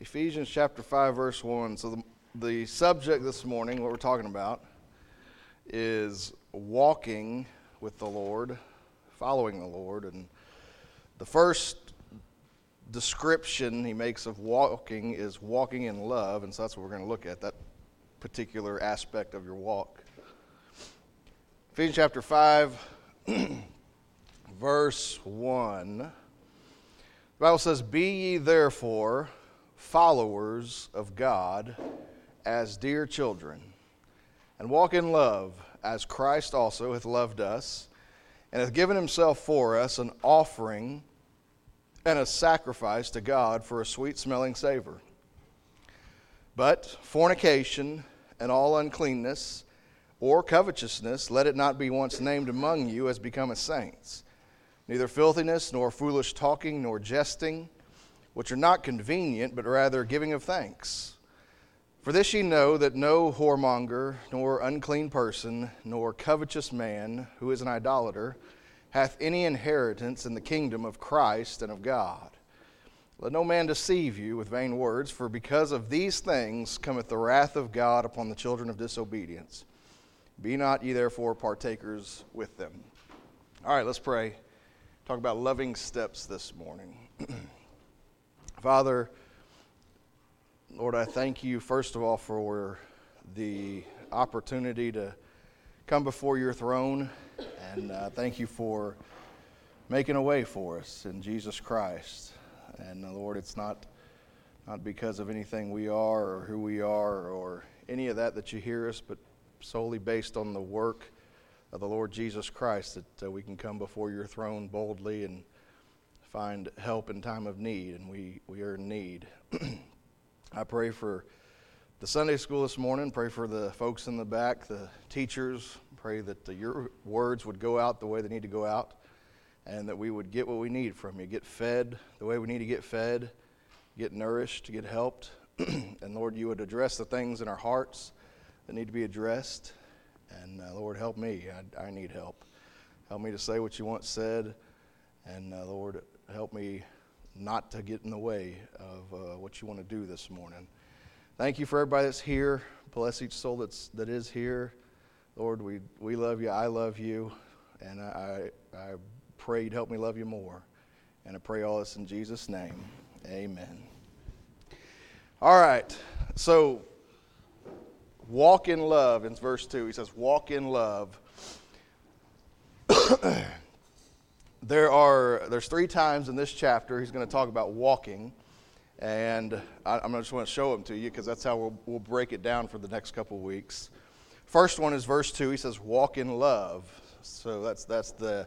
Ephesians chapter 5, verse 1. So the subject this morning, what we're talking about, is walking with the Lord, following the Lord. And the first description he makes of walking is walking in love. And so that's what we're going to look at, that particular aspect of your walk. Ephesians chapter 5, verse 1. The Bible says, "Be ye therefore followers of God as dear children, and walk in love, as Christ also hath loved us, and hath given himself for us an offering and a sacrifice to God for a sweet-smelling savor. But fornication and all uncleanness or covetousness, let it not be once named among you as becometh saints, neither filthiness, nor foolish talking, nor jesting, which are not convenient, but rather giving of thanks. For this ye know, that no whoremonger, nor unclean person, nor covetous man, who is an idolater, hath any inheritance in the kingdom of Christ and of God. Let no man deceive you with vain words, for because of these things cometh the wrath of God upon the children of disobedience. Be not ye therefore partakers with them." All right, let's pray. Talk about loving steps this morning. Father, Lord, I thank you, first of all, for the opportunity to come before your throne, and thank you for making a way for us in Jesus Christ. And Lord, it's not because of anything we are or who we are or any of that you hear us, but solely based on the work of the Lord Jesus Christ that we can come before your throne boldly and find help in time of need, and we are in need. I pray for the Sunday school this morning. Pray for the folks in the back, the teachers. Pray that your words would go out the way they need to go out, and that we would get what we need from you, get fed the way we need to get fed, get nourished, get helped. And Lord, you would address the things in our hearts that need to be addressed. And Lord, help me. I need help. Help me to say what you want said. And Lord, help me not to get in the way of what you want to do this morning. Thank you for everybody that's here. Bless each soul that is here. Lord, we love you. I love you. And I pray you'd help me love you more. And I pray all this in Jesus' name. Amen. All right. So, walk in love in verse 2. He says, walk in love. There's 3 times in this chapter he's going to talk about walking, and I'm just going to show them to you because that's how we'll break it down for the next couple of weeks. First one is verse 2. He says, walk in love. So that's the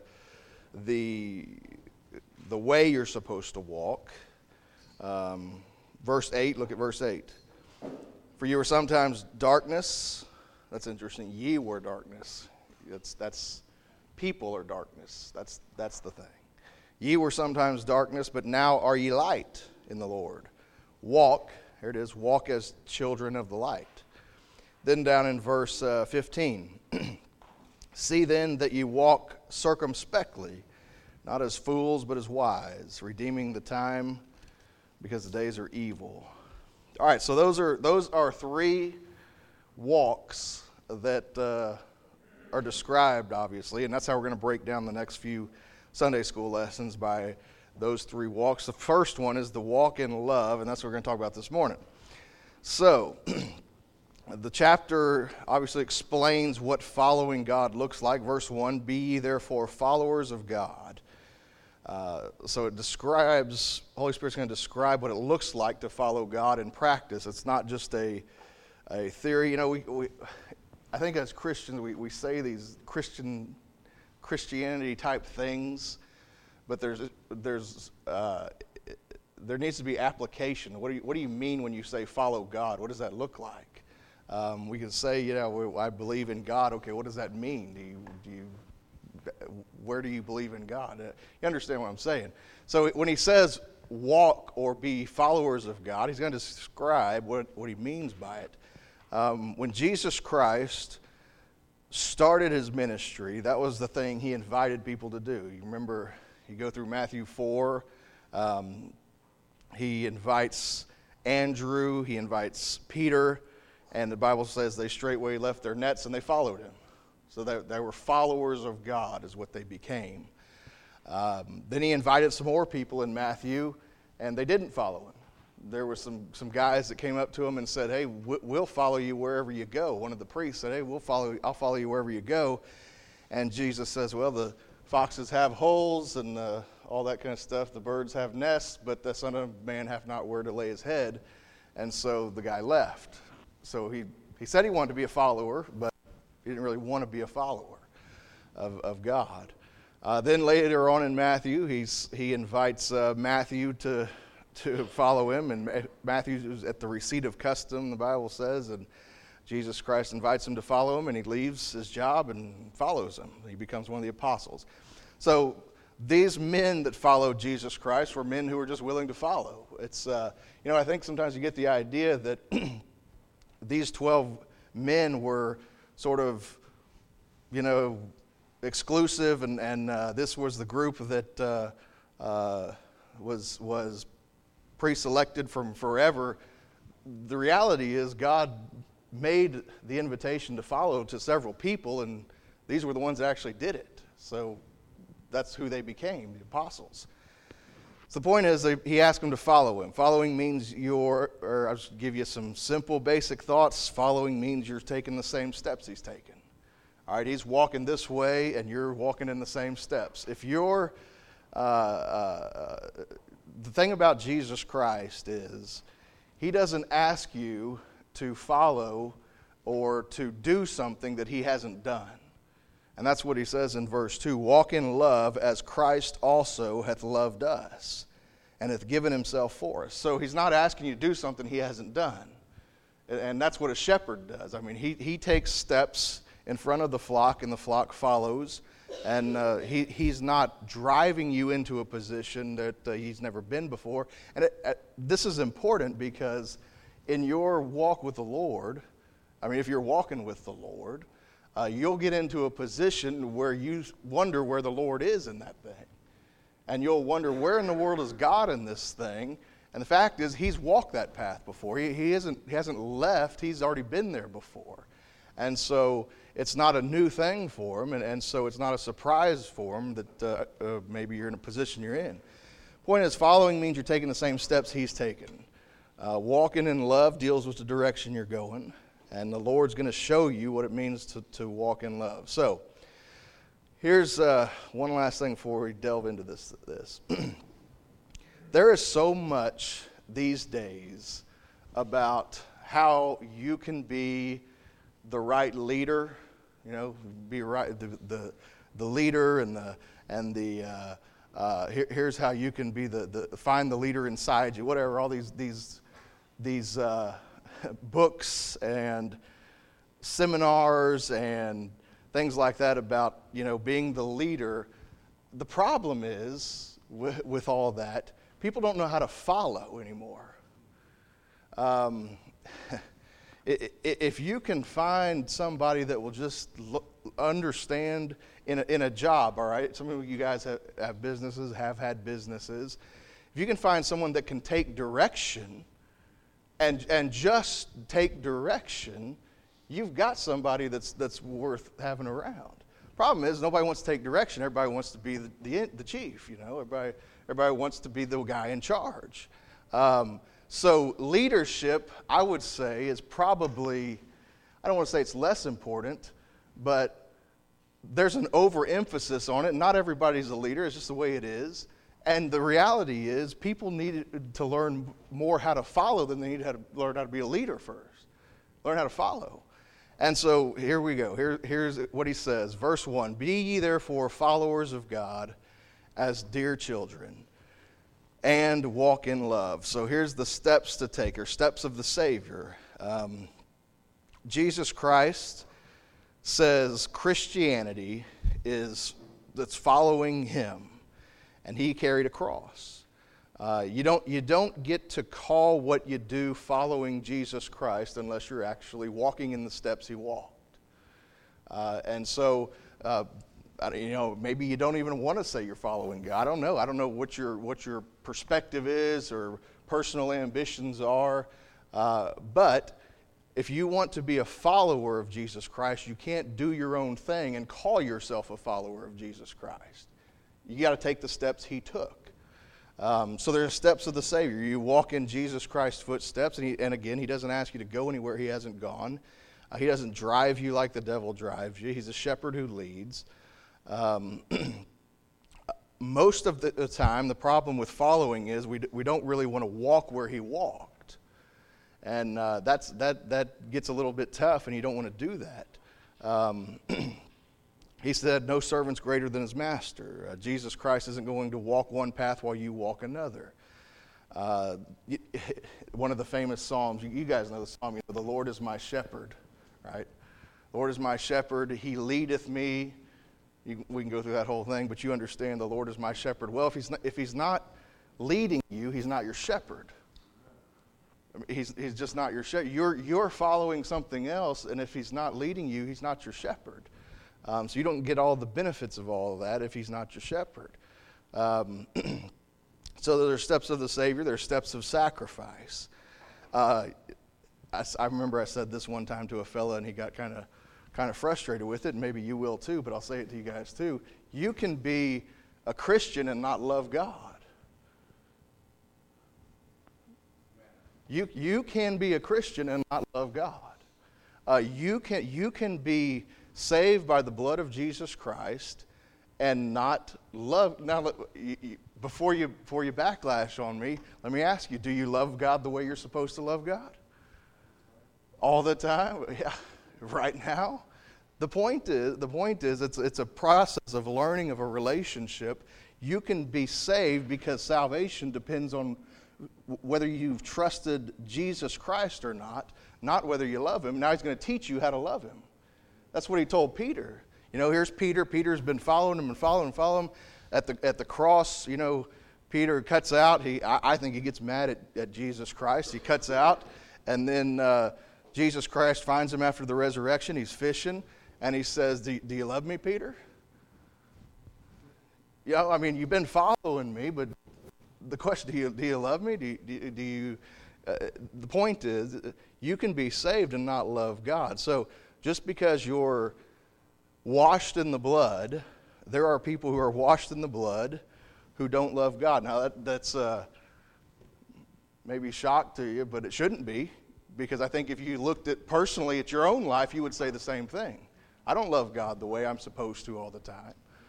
way you're supposed to walk. Verse 8, look at verse 8. For you were sometimes darkness. That's interesting. Ye were darkness. That's people are darkness. That's the thing. Ye were sometimes darkness, but now are ye light in the Lord. Walk, here it is, walk as children of the light. Then down in verse 15. See then that ye walk circumspectly, not as fools, but as wise, redeeming the time, because the days are evil. All right, so those are 3 walks that are described, obviously, and that's how we're going to break down the next few Sunday school lessons, by those 3 walks. The first one is the walk in love, and that's what we're going to talk about this morning. So, the chapter obviously explains what following God looks like. Verse 1, be ye therefore followers of God. So it describes, Holy Spirit's going to describe what it looks like to follow God in practice. It's not just a theory. You know, I think as Christians we say these Christianity type things, but there needs to be application. What do you mean when you say follow God? What does that look like? We can say, I believe in God. Okay, what does that mean? Where do you believe in God? You understand what I'm saying? So when he says walk or be followers of God, he's going to describe what he means by it. When Jesus Christ started his ministry, that was the thing he invited people to do. You remember, you go through Matthew 4, he invites Andrew, he invites Peter, and the Bible says they straightway left their nets and they followed him. So they were followers of God is what they became. Then he invited some more people in Matthew, and they didn't follow him. There were some guys that came up to him and said, hey, we'll follow you wherever you go. One of the priests said, hey, I'll follow you wherever you go. And Jesus says, well, the foxes have holes and all that kind of stuff. The birds have nests, but the Son of Man hath not where to lay his head. And so the guy left. So he said he wanted to be a follower, but he didn't really want to be a follower of God. Then later on in Matthew, he invites Matthew to follow him, and Matthew is at the receipt of custom, the Bible says, and Jesus Christ invites him to follow him, and he leaves his job and follows him. He becomes one of the apostles. So these men that followed Jesus Christ were men who were just willing to follow. It's I think sometimes you get the idea that these 12 men were sort of, exclusive, and this was the group that was pre-selected from forever. The reality is God made the invitation to follow to several people, and these were the ones that actually did it. So that's who they became, the apostles. So the point is, he asked them to follow him. Following means I'll just give you some simple, basic thoughts. Following means you're taking the same steps he's taken. All right, he's walking this way, and you're walking in the same steps. If you're, the thing about Jesus Christ is, he doesn't ask you to follow or to do something that he hasn't done. And that's what he says in verse 2, walk in love as Christ also hath loved us and hath given himself for us. So he's not asking you to do something he hasn't done. And that's what a shepherd does. I mean, he takes steps in front of the flock, and the flock follows. And he's not driving you into a position that he's never been before. And this is important because in your walk with the Lord, if you're walking with the Lord, you'll get into a position where you wonder where the Lord is in that thing. And you'll wonder, where in the world is God in this thing? And the fact is, he's walked that path before. He hasn't left. He's already been there before. And so it's not a new thing for him, and so it's not a surprise for him that maybe you're in a position you're in. Point is, following means you're taking the same steps he's taken. Walking in love deals with the direction you're going, and the Lord's going to show you what it means to walk in love. So here's one last thing before we delve into this. There is so much these days about how you can be the right leader, be right the leader and here's how you can be the find the leader inside you, whatever. All these books and seminars and things like that about being the leader. The problem is with all that, people don't know how to follow anymore. If you can find somebody that will just understand in a job, all right? Some of you guys have businesses, have had businesses. If you can find someone that can take direction and just take direction, you've got somebody that's worth having around. Problem is, nobody wants to take direction. Everybody wants to be the chief, Everybody wants to be the guy in charge. So leadership, I would say, is probably, I don't want to say it's less important, but there's an overemphasis on it. Not everybody's a leader. It's just the way it is. And the reality is, people need to learn more how to follow than they need to learn how to be a leader first. Learn how to follow. And so here we go. Here's what he says. Verse 1, be ye therefore followers of God as dear children, and walk in love. So here's the steps to take, or steps of the Savior. Jesus Christ says Christianity that's following him, and he carried a cross. You don't get to call what you do following Jesus Christ unless you're actually walking in the steps he walked. And so maybe you don't even want to say you're following God. I don't know what your perspective is or personal ambitions are. But if you want to be a follower of Jesus Christ, you can't do your own thing and call yourself a follower of Jesus Christ. You got to take the steps he took. So there are steps of the Savior. You walk in Jesus Christ's footsteps, and again, he doesn't ask you to go anywhere he hasn't gone. He doesn't drive you like the devil drives you. He's a shepherd who leads. Most of the time, the problem with following is we don't really want to walk where he walked. And that gets a little bit tough, and you don't want to do that. He said, no servant's greater than his master. Jesus Christ isn't going to walk one path while you walk another. One of the famous Psalms, you guys know the Psalm, the Lord is my shepherd, right? The Lord is my shepherd, he leadeth me. We can go through that whole thing, but you understand the Lord is my shepherd. Well, if he's not leading you, he's not your shepherd. He's just not your shepherd. You're following something else, and if he's not leading you, he's not your shepherd. So you don't get all the benefits of all of that if he's not your shepherd. So there are steps of the Savior. There are steps of sacrifice. I remember I said this one time to a fella, and he got kind of frustrated with it, and maybe you will too, but I'll say it to you guys too. You can be a Christian and not love God. You can be a Christian and not love God. You can be saved by the blood of Jesus Christ and not love. Now, before you backlash on me, let me ask you: do you love God the way you're supposed to love God? All the time? Yeah. Right now? The point is, it's a process of learning of a relationship. You can be saved because salvation depends on whether you've trusted Jesus Christ or not whether you love him. Now he's going to teach you how to love him. That's what he told Peter. Here's Peter. Peter's been following him and following him. At the cross, Peter cuts out. I think he gets mad at Jesus Christ. He cuts out, and then Jesus Christ finds him after the resurrection. He's fishing, and he says, do you love me, Peter? You've been following me, but the question, do you love me? Do you? The point is, you can be saved and not love God. So just because you're washed in the blood, there are people who are washed in the blood who don't love God. Now that's maybe shock to you, but it shouldn't be, because I think if you looked at personally at your own life, you would say the same thing. I don't love God the way I'm supposed to all the time.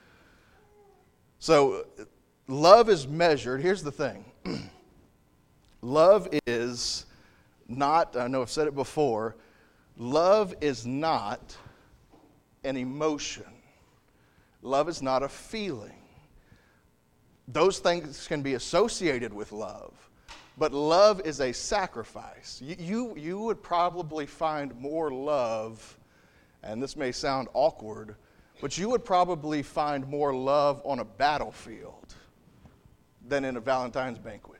So love is measured. Here's the thing. Love is not, I know I've said it before, love is not an emotion. Love is not a feeling. Those things can be associated with love, but love is a sacrifice. You would probably find more love, and this may sound awkward, but you would probably find more love on a battlefield than in a Valentine's banquet.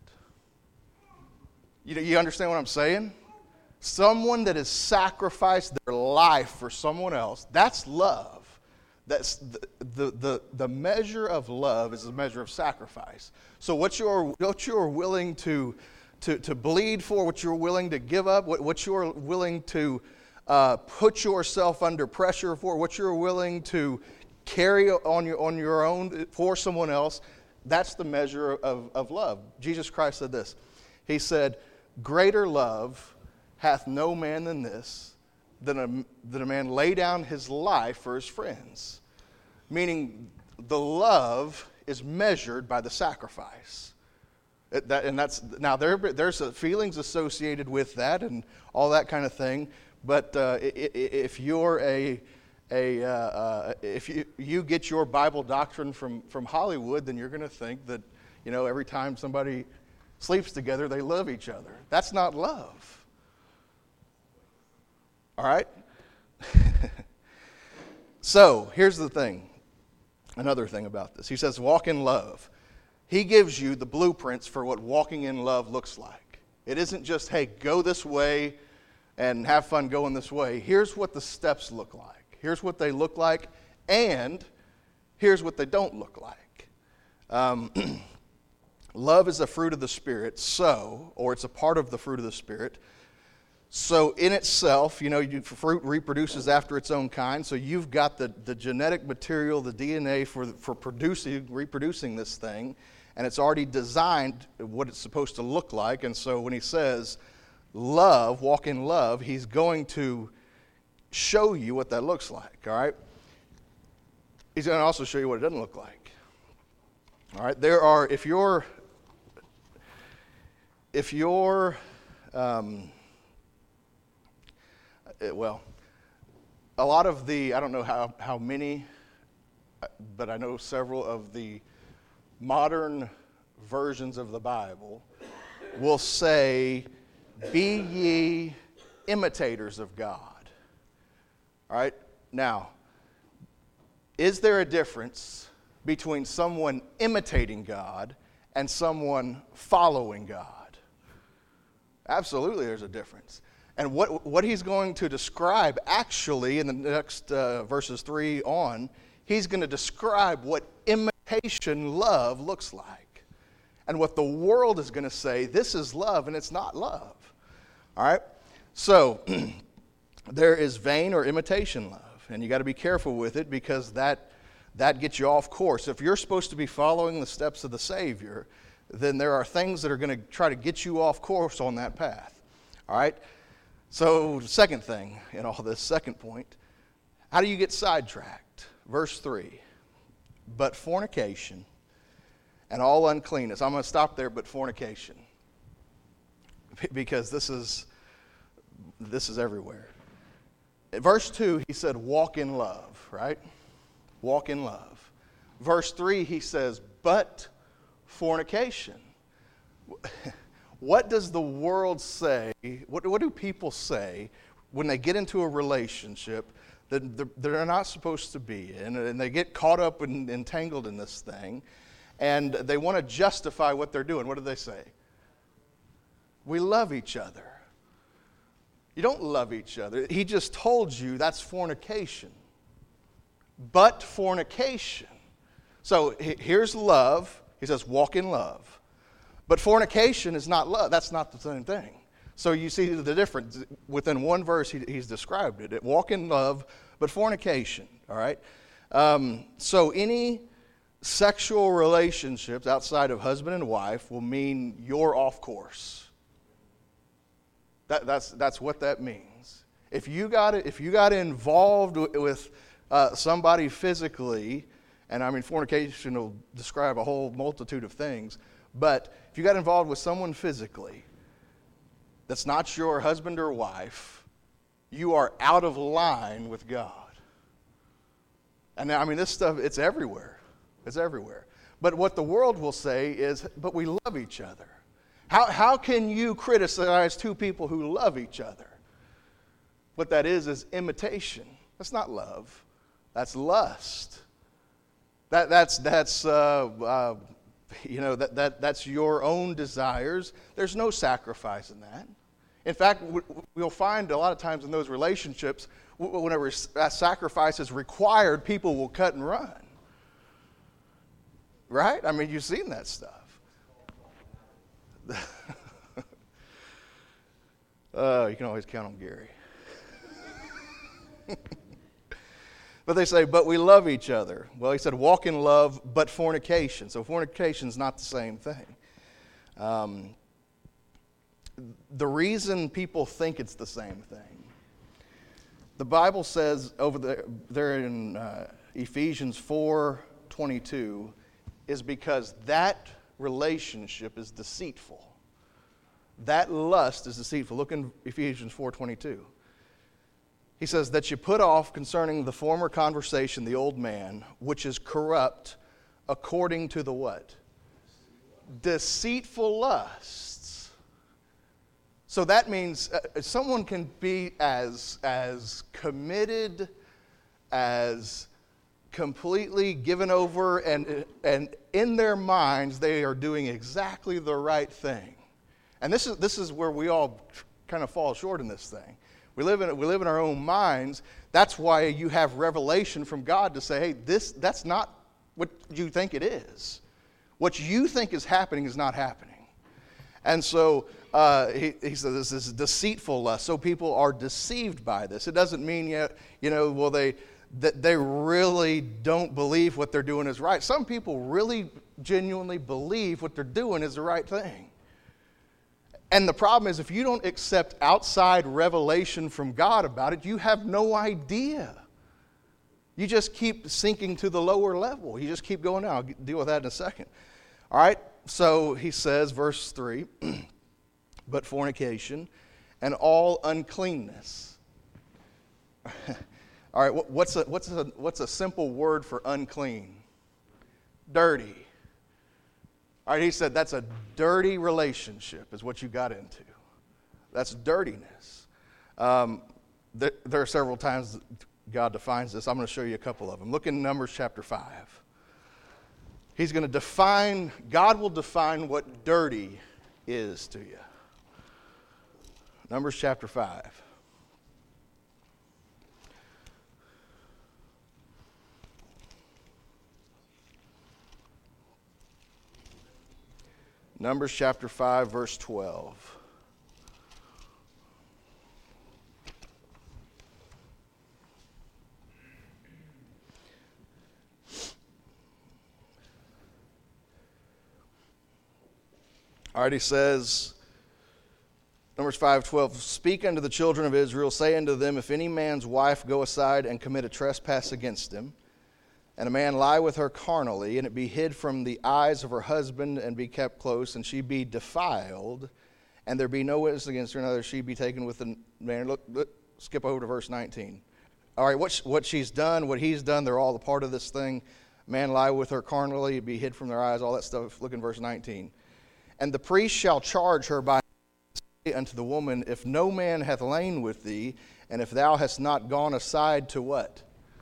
You understand what I'm saying? Someone that has sacrificed their life for someone else, that's love. That's the measure of love is the measure of sacrifice. So what you're willing to bleed for, what you're willing to give up, what you're willing to put yourself under pressure for, what you're willing to carry on your own for someone else, that's the measure of love. Jesus Christ said this. He said, "Greater love hath no man than this, than a man lay down his life for his friends." Meaning, the love is measured by the sacrifice. There's feelings associated with that and all that kind of thing. But if you're if you get your Bible doctrine from Hollywood, then you're going to think that every time somebody sleeps together, they love each other. That's not love. All right? So, here's the thing. Another thing about this. He says, walk in love. He gives you the blueprints for what walking in love looks like. It isn't just, hey, go this way and have fun going this way. Here's what the steps look like. Here's what they look like, and here's what they don't look like. love is a fruit of the Spirit, or it's a part of the fruit of the Spirit. So in itself, fruit reproduces after its own kind. So you've got the genetic material, the DNA for reproducing this thing, and it's already designed what it's supposed to look like. And so when he says love, walk in love, he's going to show you what that looks like, all right? He's going to also show you what it doesn't look like. All right, a lot of I don't know how many, but I know several of the modern versions of the Bible will say, be ye imitators of God. All right, now, is there a difference between someone imitating God and someone following God? Absolutely, there's a difference. And what he's going to describe actually in the next verses 3 on, he's going to describe what imitation love looks like. And what the world is going to say, this is love, and it's not love. All right? So, there is vain or imitation love. And you got to be careful with it because that gets you off course. If you're supposed to be following the steps of the Savior, then there are things that are going to try to get you off course on that path. All right? So, second thing in all this, second point, how do you get sidetracked? Verse 3, but fornication and all uncleanness. I'm going to stop there, but fornication. Because this is everywhere. In verse 2, he said, walk in love, right? Walk in love. Verse 3, he says, but fornication. What does the world say? What do people say when they get into a relationship that they're not supposed to be in, and they get caught up and entangled in this thing, and they want to justify what they're doing? What do they say? We love each other. You don't love each other. He just told you that's fornication. But fornication. So here's love. He says, walk in love. But fornication is not love. That's not the same thing. So you see the difference. Within one verse, he's described it. Walk in love, but fornication. All right? So any sexual relationships outside of husband and wife will mean you're off course. That's what that means. If you got involved with somebody physically, and I mean fornication will describe a whole multitude of things, but if you got involved with someone physically that's not your husband or wife, you are out of line with God. And I mean this stuff, it's everywhere. It's everywhere. But what the world will say is, but we love each other. How can you criticize two people who love each other? What that is imitation. That's not love. That's lust. That's your own desires. There's no sacrifice in that. In fact, we'll find a lot of times in those relationships, whenever sacrifice is required, people will cut and run. Right? I mean, you've seen that stuff. You can always count on Gary. But they say, but we love each other. Well, he said, walk in love, but fornication. So fornication is not the same thing. The reason people think it's the same thing, the Bible says over there in Ephesians 4:22, is because that relationship is deceitful. That lust is deceitful. Look in Ephesians 4:22. He says that you put off concerning the former conversation the old man, which is corrupt according to the what? Deceitful lusts. So that means someone can be as committed, as completely given over, and in their minds they are doing exactly the right thing. And this is where we all kind of fall short in this thing. We live in our own minds. That's why you have revelation from God to say, hey, that's not what you think it is. What you think is happening is not happening. And so he said this is deceitful lust. So people are deceived by this. It doesn't mean that they really don't believe what they're doing is right. Some people really genuinely believe what they're doing is the right thing. And the problem is if you don't accept outside revelation from God about it, you have no idea. You just keep sinking to the lower level. You just keep going down. I'll deal with that in a second. All right, so he says, verse 3, but fornication and all uncleanness. All right, what's a simple word for unclean? Dirty. All right, he said that's a dirty relationship is what you got into. That's dirtiness. There are several times God defines this. I'm going to show you a couple of them. Look in Numbers chapter 5. He's going to define, God will define what dirty is to you. Numbers chapter 5. Numbers chapter 5, verse 12. All right, he says, Numbers 5:12, speak unto the children of Israel, say unto them, if any man's wife go aside and commit a trespass against him, and a man lie with her carnally, and it be hid from the eyes of her husband, and be kept close, and she be defiled, and there be no witness against her, neither she be taken with the man. Look, skip over to verse 19. All right, what she's done, what he's done, they're all a part of this thing. Man lie with her carnally, be hid from their eyes, all that stuff. Look in verse 19. And the priest shall charge her by unto the woman, if no man hath lain with thee, and if thou hast not gone aside to what?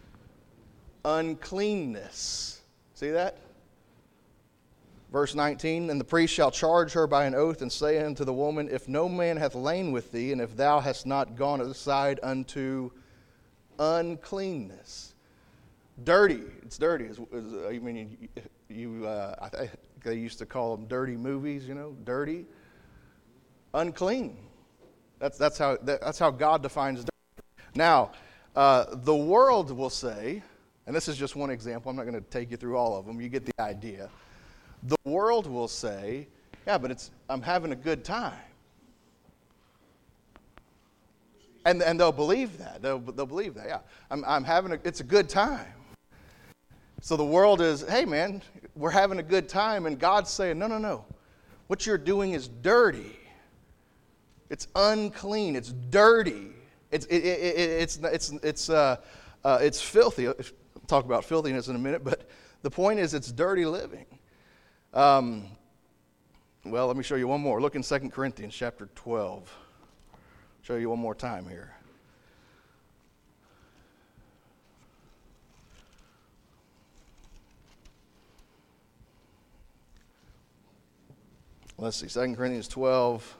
Uncleanness. See that? Verse 19, and the priest shall charge her by an oath, and say unto the woman, if no man hath lain with thee, and if thou hast not gone aside unto uncleanness. Dirty. It's dirty. I mean, they used to call them dirty movies, dirty. Unclean. That's how God defines dirty. Now, the world will say, and this is just one example, I'm not going to take you through all of them, you get the idea. The world will say, yeah, but I'm having a good time. And they'll believe that. They'll believe that, yeah. It's a good time. So the world is, hey man, we're having a good time, and God's saying, no. What you're doing is dirty. It's unclean. It's dirty. It's filthy. I'll talk about filthiness in a minute, but the point is it's dirty living. Well, let me show you one more. Look in 2 Corinthians chapter 12. Show you one more time here. Let's see, 2 Corinthians 12.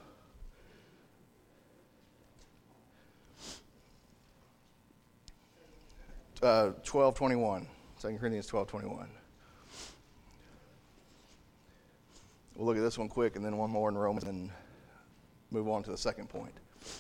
Uh, 12:21. 2 Corinthians 12:21. We'll look at this one quick, and then one more in Romans, and move on to the second point.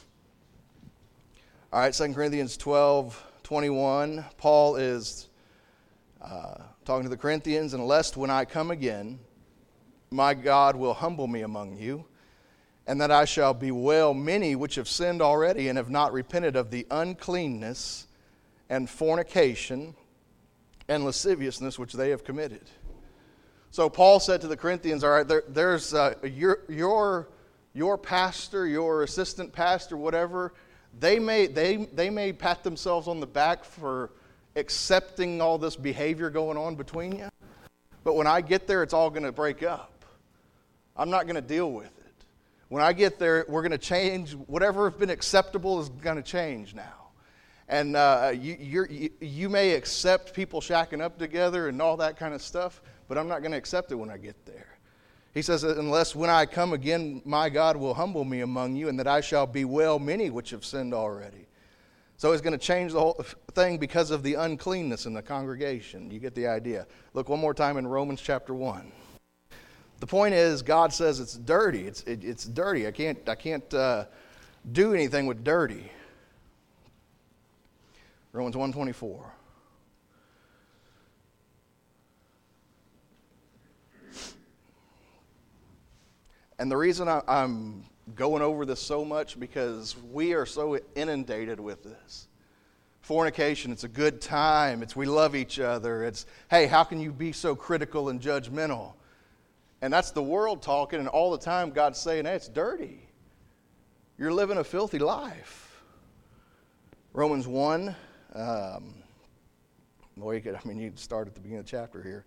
All right, 2 Corinthians 12:21. Paul is talking to the Corinthians, and lest when I come again, my God will humble me among you, and that I shall bewail many which have sinned already and have not repented of the uncleanness and fornication and lasciviousness which they have committed. So Paul said to the Corinthians, all right, there's your pastor, your assistant pastor, whatever, they may pat themselves on the back for accepting all this behavior going on between you, but when I get there, it's all going to break up. I'm not going to deal with it. When I get there, we're going to change. Whatever has been acceptable is going to change now. And you may accept people shacking up together and all that kind of stuff, but I'm not going to accept it when I get there. He says, unless when I come again, my God will humble me among you, and that I shall bewail many which have sinned already. So he's going to change the whole thing because of the uncleanness in the congregation. You get the idea. Look one more time in Romans chapter 1. The point is, God says it's dirty. It's dirty. I can't do anything with dirty. Romans 1:24. And the reason I'm going over this so much, because we are so inundated with this. Fornication, it's a good time. It's we love each other. It's, hey, how can you be so critical and judgmental? And that's the world talking, and all the time God's saying, hey, it's dirty. You're living a filthy life. Romans 1, you can start at the beginning of the chapter here.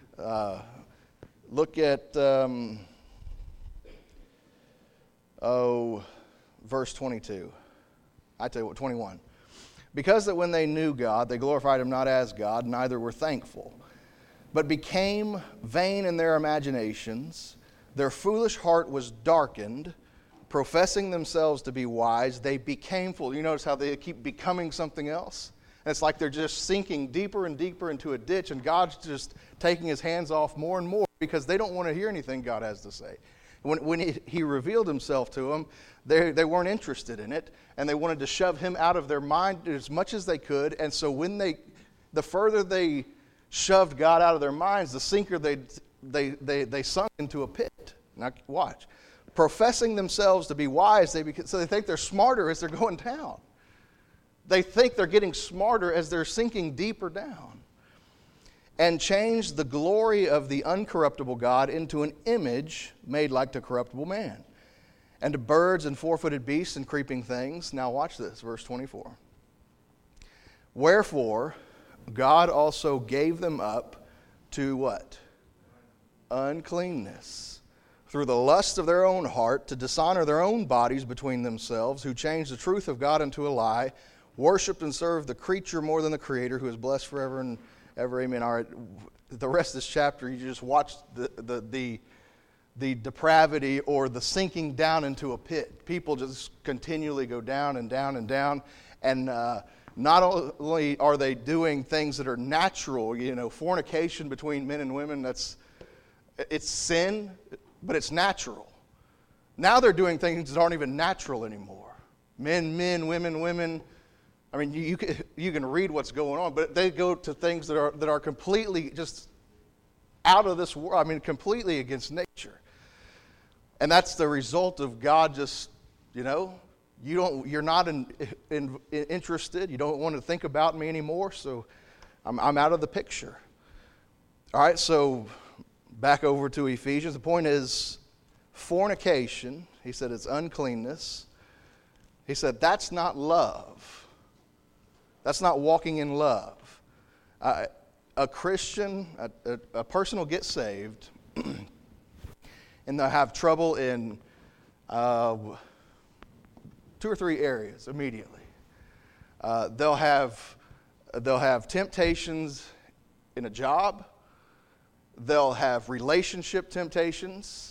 Look at, verse 22. I tell you what, 21. Because that when they knew God, they glorified him not as God, neither were thankful, but became vain in their imaginations. Their foolish heart was darkened. Professing themselves to be wise, they became fools. You notice how they keep becoming something else? And it's like they're just sinking deeper and deeper into a ditch, and God's just taking his hands off more and more because they don't want to hear anything God has to say. When he revealed himself to them, they weren't interested in it, and they wanted to shove him out of their mind as much as they could. And so the further they shoved God out of their minds, the sinker they sunk into a pit. Now watch. Professing themselves to be wise, so they think they're smarter as they're going down. They think they're getting smarter as they're sinking deeper down. And changed the glory of the uncorruptible God into an image made like to corruptible man, and to birds and four-footed beasts and creeping things. Now watch this, verse 24. Wherefore, God also gave them up to what? Uncleanness, through the lust of their own heart, to dishonor their own bodies between themselves, who changed the truth of God into a lie, worshipped and served the creature more than the Creator, who is blessed forever and ever. Amen. All right. The rest of this chapter, you just watch the depravity or the sinking down into a pit. People just continually go down and down and down. And not only are they doing things that are natural, fornication between men and women, it's sin, but it's natural. Now they're doing things that aren't even natural anymore. Men, women. I mean, you can read what's going on, but they go to things that are completely just out of this world. I mean, completely against nature, and that's the result of God just, you're not interested. You don't want to think about me anymore, so I'm out of the picture. All right, so back over to Ephesians. The point is fornication. He said it's uncleanness. He said that's not love. That's not walking in love. A Christian, a person will get saved, and they'll have trouble in 2 or 3 areas immediately. They'll have temptations in a job. They'll have relationship temptations.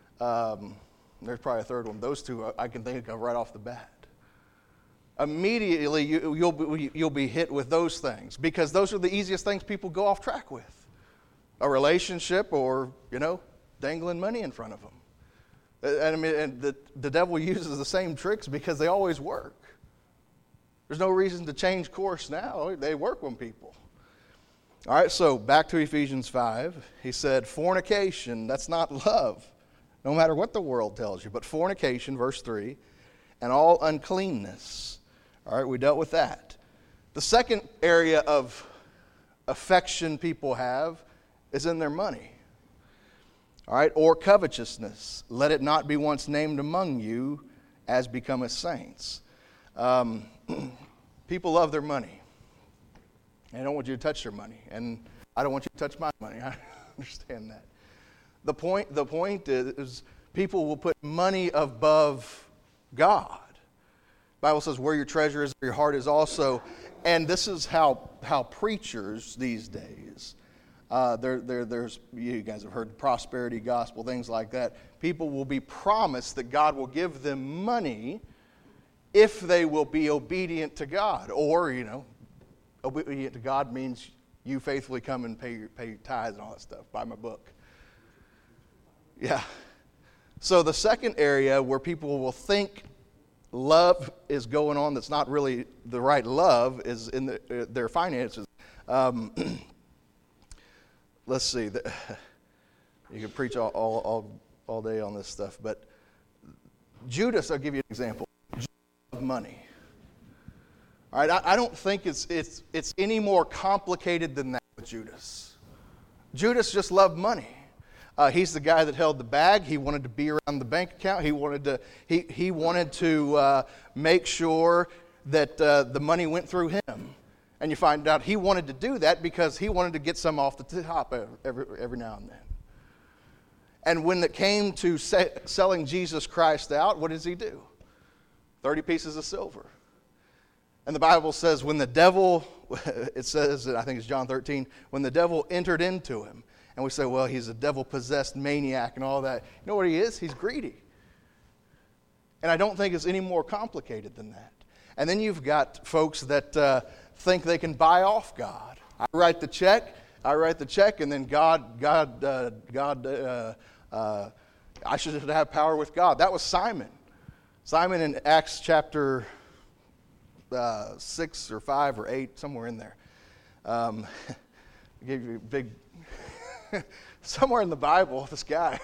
There's probably a third one. Those two I can think of right off the bat. Immediately you'll be hit with those things, because those are the easiest things people go off track with. A relationship, or dangling money in front of them. And the devil uses the same tricks because they always work. There's no reason to change course now. They work on people. All right, so back to Ephesians 5. He said fornication, that's not love, no matter what the world tells you. But fornication, verse 3, and all uncleanness. All right, we dealt with that. The second area of affection people have is in their money. All right, or covetousness. Let it not be once named among you as becometh saints. People love their money. And I don't want you to touch their money. And I don't want you to touch my money. I understand that. The point is people will put money above God. The Bible says where your treasure is, your heart is also. And this is how preachers these days, there's, you guys have heard prosperity gospel, things like that. People will be promised that God will give them money if they will be obedient to God. Or, obedient to God means you faithfully come and pay your tithes and all that stuff. Buy my book. Yeah. So the second area where people will think love is going on that's not really the right love is in their finances. Let's see. You can preach all day on this stuff, but Judas, I'll give you an example. Judas loved money. All right, I don't think it's any more complicated than that with Judas. Judas just loved money. He's the guy that held the bag. He wanted to be around the bank account. He wanted to make sure that the money went through him. And you find out he wanted to do that because he wanted to get some off the top every now and then. And when it came to selling Jesus Christ out, what does he do? 30 pieces of silver. And the Bible says when the devil, it says, I think it's John 13, when the devil entered into him, and we say, well, he's a devil-possessed maniac and all that. You know what he is? He's greedy. And I don't think it's any more complicated than that. And then you've got folks that think they can buy off God. I write the check, and then I should have power with God. That was Simon. Simon in Acts chapter 6 or 5 or 8, somewhere in there. I gave you a big... somewhere in the Bible, this guy.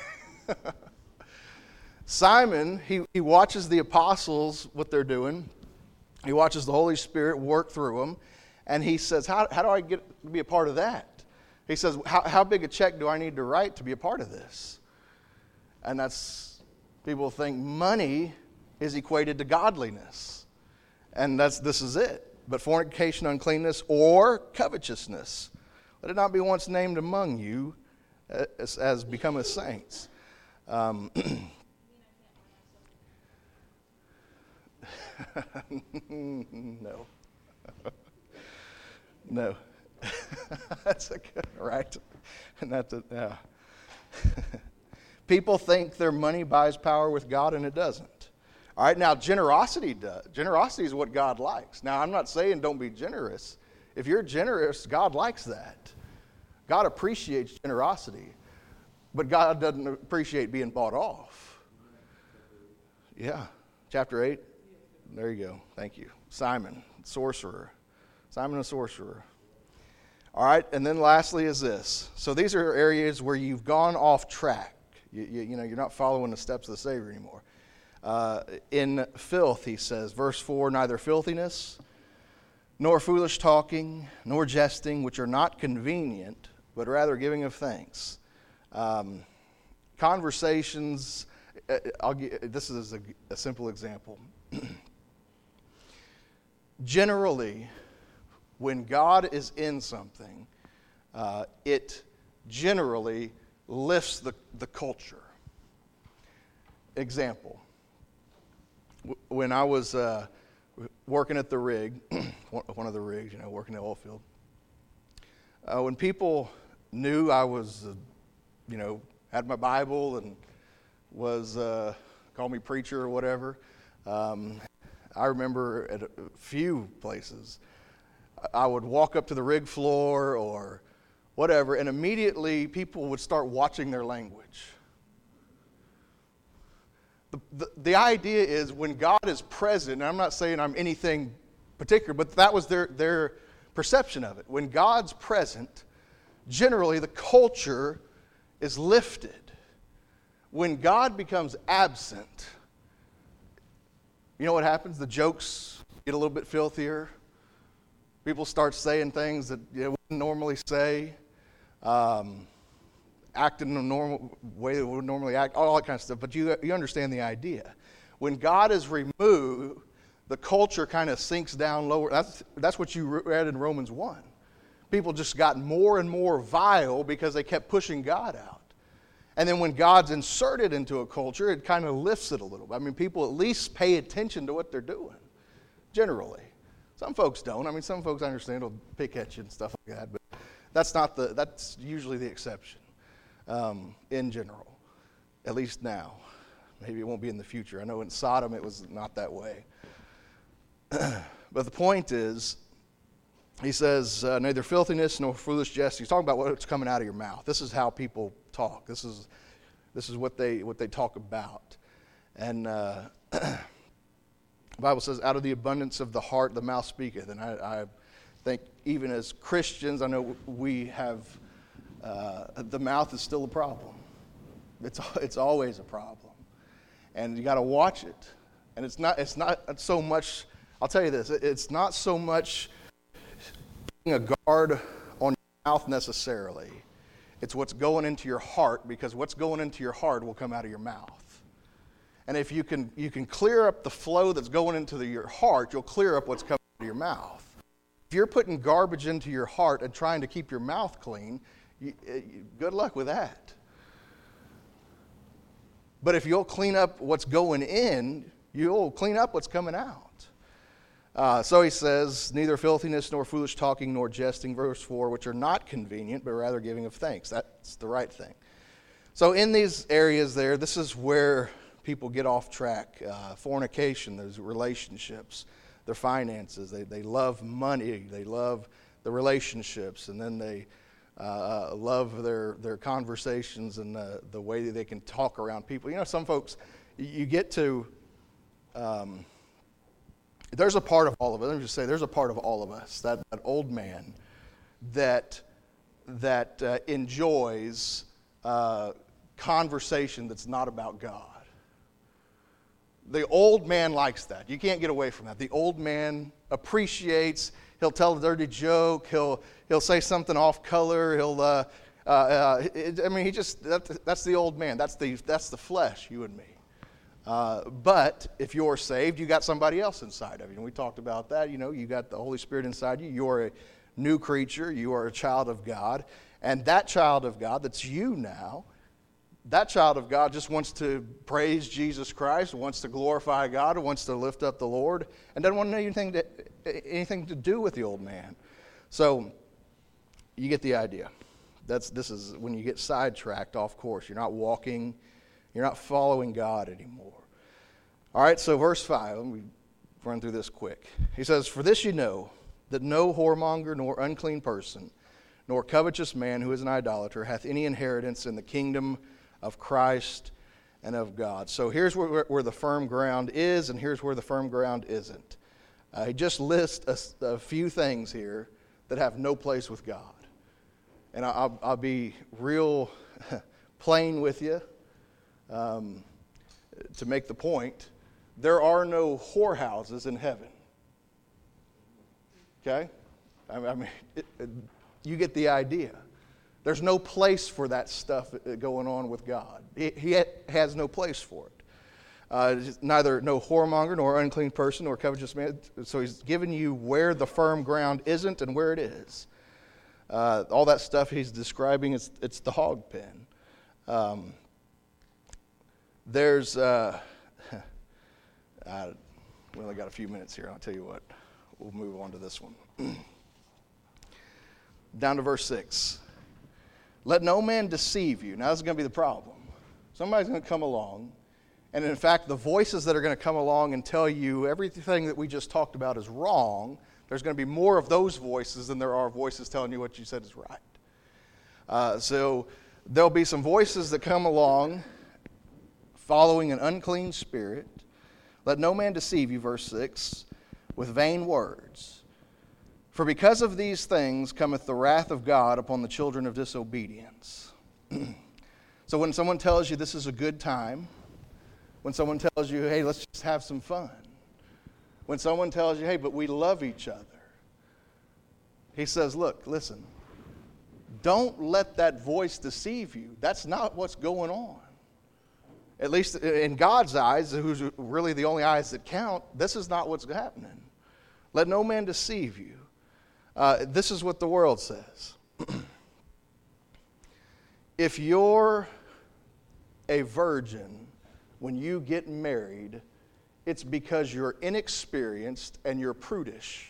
Simon, he watches the apostles, what they're doing. He watches the Holy Spirit work through them. And he says, how do I get to be a part of that? He says, how big a check do I need to write to be a part of this? And that's, people think money is equated to godliness. And this is it. But fornication, uncleanness, or covetousness, let it not be once named among you as become as saints. No. No. That's a good, right? And that's a, yeah. People think their money buys power with God, and it doesn't. All right, now generosity does. Generosity is what God likes. Now, I'm not saying don't be generous. If you're generous, God likes that. God appreciates generosity, but God doesn't appreciate being bought off. Yeah, chapter 8. There you go. Thank you. Simon, sorcerer. Simon the sorcerer. All right, and then lastly is this. So these are areas where you've gone off track. You know, you're not following the steps of the Savior anymore. In filth, he says, verse 4, neither filthiness, nor foolish talking, nor jesting, which are not convenient, but rather giving of thanks. Conversations, this is a simple example. Generally, when God is in something, it generally lifts the culture. Example, when I was working at the rig, one of the rigs, working in the oil field, when people knew I was, had my Bible and was, called me preacher or whatever, I remember at a few places, I would walk up to the rig floor or whatever, and immediately people would start watching their language. The idea is when God is present, and I'm not saying I'm anything particular, but that was their perception of it. When God's present, generally the culture is lifted. When God becomes absent, you know what happens? The jokes get a little bit filthier. People start saying things that you wouldn't normally say, act in the normal way they would normally act, all that kind of stuff. But you understand the idea. When God is removed, the culture kind of sinks down lower. That's what you read in Romans 1. People just got more and more vile because they kept pushing God out. And then when God's inserted into a culture, it kind of lifts it a little bit. I mean, people at least pay attention to what they're doing, generally. Some folks don't. I mean, some folks I understand will pick at you and stuff like that, but that's usually the exception in general, at least now. Maybe it won't be in the future. I know in Sodom it was not that way. But the point is, he says, neither filthiness nor foolish jest. He's talking about what's coming out of your mouth. This is how people talk. This is This is what they talk about. And the Bible says, out of the abundance of the heart, the mouth speaketh. And I think even as Christians, I know we have, the mouth is still a problem. It's always a problem. And you got to watch it. And it's not so much, I'll tell you this, it's not so much a guard on your mouth necessarily. It's what's going into your heart, because what's going into your heart will come out of your mouth. And if you can clear up the flow that's going into your heart, you'll clear up what's coming out of your mouth. If you're putting garbage into your heart and trying to keep your mouth clean, good luck with that. But if you'll clean up what's going in, you'll clean up what's coming out. So he says, neither filthiness, nor foolish talking, nor jesting, verse 4, which are not convenient, but rather giving of thanks. That's the right thing. So in these areas there, this is where people get off track. Fornication, those relationships, their finances. They love money. They love the relationships. And then they love their conversations and the way that they can talk around people. You know, some folks, you get to... there's a part of all of us. Let me just say, there's a part of all of us, that old man that enjoys conversation that's not about God. The old man likes that. You can't get away from that. The old man appreciates. He'll tell a dirty joke. He'll say something off color. That's the old man. That's the flesh, you and me. But if you're saved, you got somebody else inside of you. And we talked about that. You know, you got the Holy Spirit inside you. You're a new creature. You are a child of God. And that child of God, that's you now, that child of God just wants to praise Jesus Christ, wants to glorify God, wants to lift up the Lord, and doesn't want anything to do with the old man. So you get the idea. This is when you get sidetracked off course. You're not walking, you're not following God anymore. All right, so verse 5, let me run through this quick. He says, for this you know, that no whoremonger, nor unclean person, nor covetous man who is an idolater hath any inheritance in the kingdom of Christ and of God. So here's where the firm ground is, and here's where the firm ground isn't. He just lists a few things here that have no place with God. And I'll be real plain with you to make the point. There are no whorehouses in heaven. Okay? You get the idea. There's no place for that stuff going on with God. He has no place for it. Neither no whoremonger, nor unclean person, nor covetous man. So he's given you where the firm ground isn't and where it is. All that stuff he's describing, it's the hog pen. There's... we only got a few minutes here. I'll tell you what. We'll move on to this one. Down to verse 6. Let no man deceive you. Now, this is going to be the problem. Somebody's going to come along, and in fact, the voices that are going to come along and tell you everything that we just talked about is wrong, there's going to be more of those voices than there are voices telling you what you said is right. So there'll be some voices that come along following an unclean spirit. Let no man deceive you, verse 6, with vain words. For because of these things cometh the wrath of God upon the children of disobedience. So when someone tells you this is a good time, when someone tells you, hey, let's just have some fun, when someone tells you, hey, but we love each other, he says, look, listen, don't let that voice deceive you. That's not what's going on. At least in God's eyes, who's really the only eyes that count, this is not what's happening. Let no man deceive you. This is what the world says. If you're a virgin when you get married, it's because you're inexperienced and you're prudish.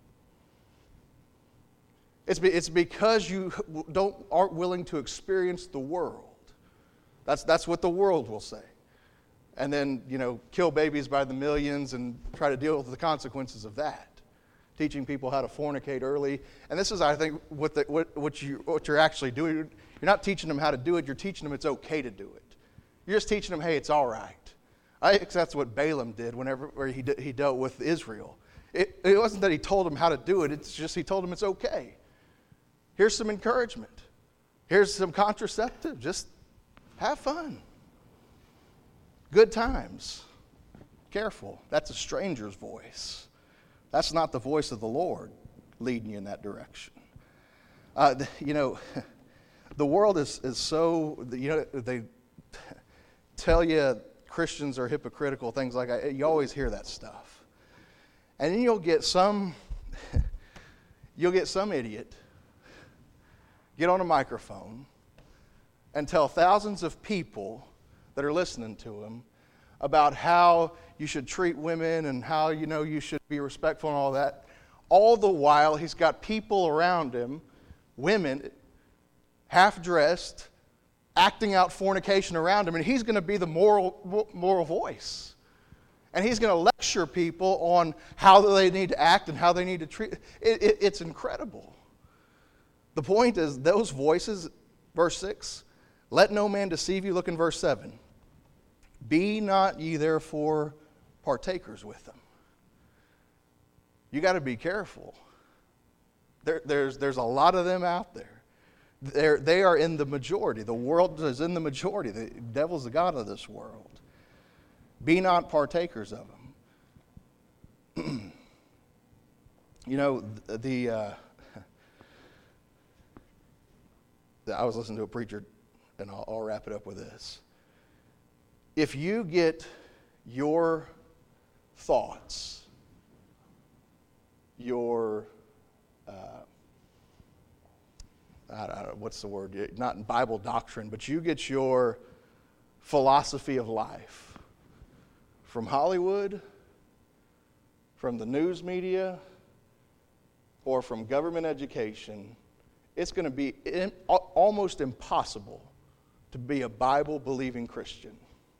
It's because you aren't willing to experience the world. That's what the world will say. And then, kill babies by the millions and try to deal with the consequences of that. Teaching people how to fornicate early. And this is, I think, what you're actually doing. You're not teaching them how to do it. You're teaching them it's okay to do it. You're just teaching them, hey, it's all right. I think that's what Balaam did whenever he dealt with Israel. It wasn't that he told them how to do it. It's just he told them it's okay. Here's some encouragement. Here's some contraceptive. Just have fun. Good times. Careful. That's a stranger's voice. That's not the voice of the Lord leading you in that direction. The world is so, they tell you Christians are hypocritical, things like that. You always hear that stuff. And then you'll get some idiot get on a microphone and tell thousands of people that are listening to him about how you should treat women and how, you should be respectful and all that. All the while, he's got people around him, women, half-dressed, acting out fornication around him, and he's going to be the moral voice. And he's going to lecture people on how they need to act and how they need to treat. It's incredible. The point is, those voices, verse 6, let no man deceive you. Look in verse 7. Be not ye therefore partakers with them. You got to be careful. There's a lot of them out there. They are in the majority. The world is in the majority. The devil's the god of this world. Be not partakers of them. I was listening to a preacher, and I'll wrap it up with this. If you get your thoughts, your I don't know, what's the word? Not Bible doctrine, but you get your philosophy of life from Hollywood, from the news media, or from government education, it's going to be almost impossible to be a Bible-believing Christian.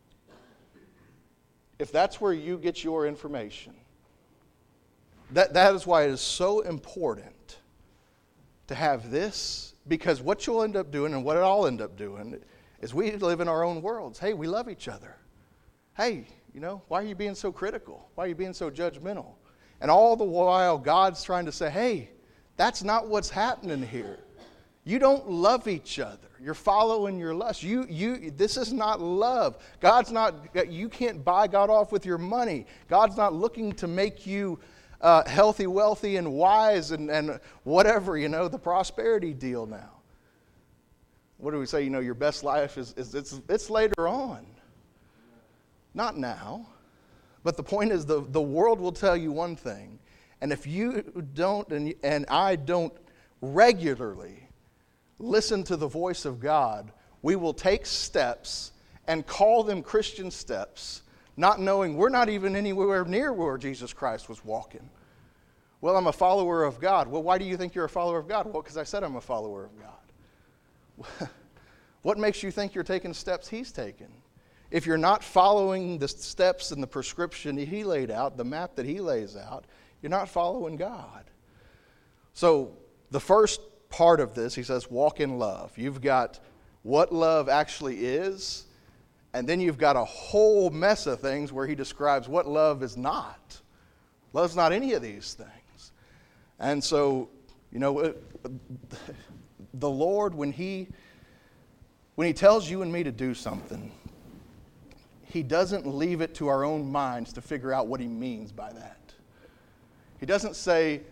If that's where you get your information, that is why it is so important to have this, because what you'll end up doing and what I'll end up doing is we live in our own worlds. Hey, we love each other. Hey, why are you being so critical? Why are you being so judgmental? And all the while, God's trying to say, hey, that's not what's happening here. You don't love each other. You're following your lust. This is not love. You can't buy God off with your money. God's not looking to make you healthy, wealthy, and wise and whatever, the prosperity deal now. What do we say? Your best life it's later on. Not now. But the point is the world will tell you one thing. And if you don't and I don't regularly listen to the voice of God, we will take steps and call them Christian steps, not knowing we're not even anywhere near where Jesus Christ was walking. Well, I'm a follower of God. Well, why do you think you're a follower of God? Well, because I said I'm a follower of God. What makes you think you're taking steps He's taken? If you're not following the steps and the prescription He laid out, the map that He lays out, you're not following God. So the first part of this, he says, walk in love. You've got what love actually is, and then you've got a whole mess of things where he describes what love is not. Love's not any of these things. And so, the Lord, when He tells you and me to do something, He doesn't leave it to our own minds to figure out what He means by that. He doesn't say,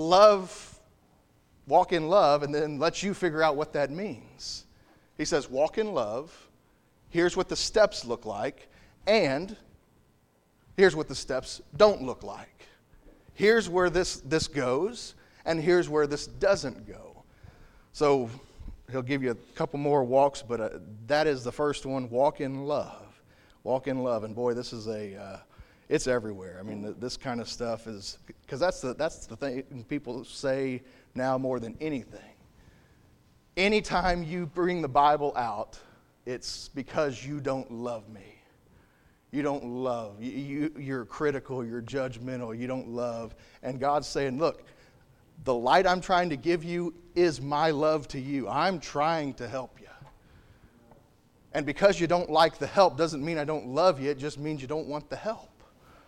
walk in love, and then let you figure out what that means. He says, walk in love. Here's what the steps look like, and here's what the steps don't look like. Here's where this goes, and here's where this doesn't go. So he'll give you a couple more walks, but that is the first one, walk in love. Walk in love, and boy, this is it's everywhere. I mean, this kind of stuff is, because that's the thing people say now more than anything. Anytime you bring the Bible out, it's because you don't love me. You don't love. You're critical. You're judgmental. You don't love. And God's saying, look, the light I'm trying to give you is my love to you. I'm trying to help you. And because you don't like the help doesn't mean I don't love you. It just means you don't want the help.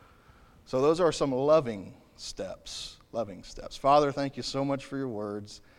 So those are some loving steps. Loving steps. Father, thank you so much for your words.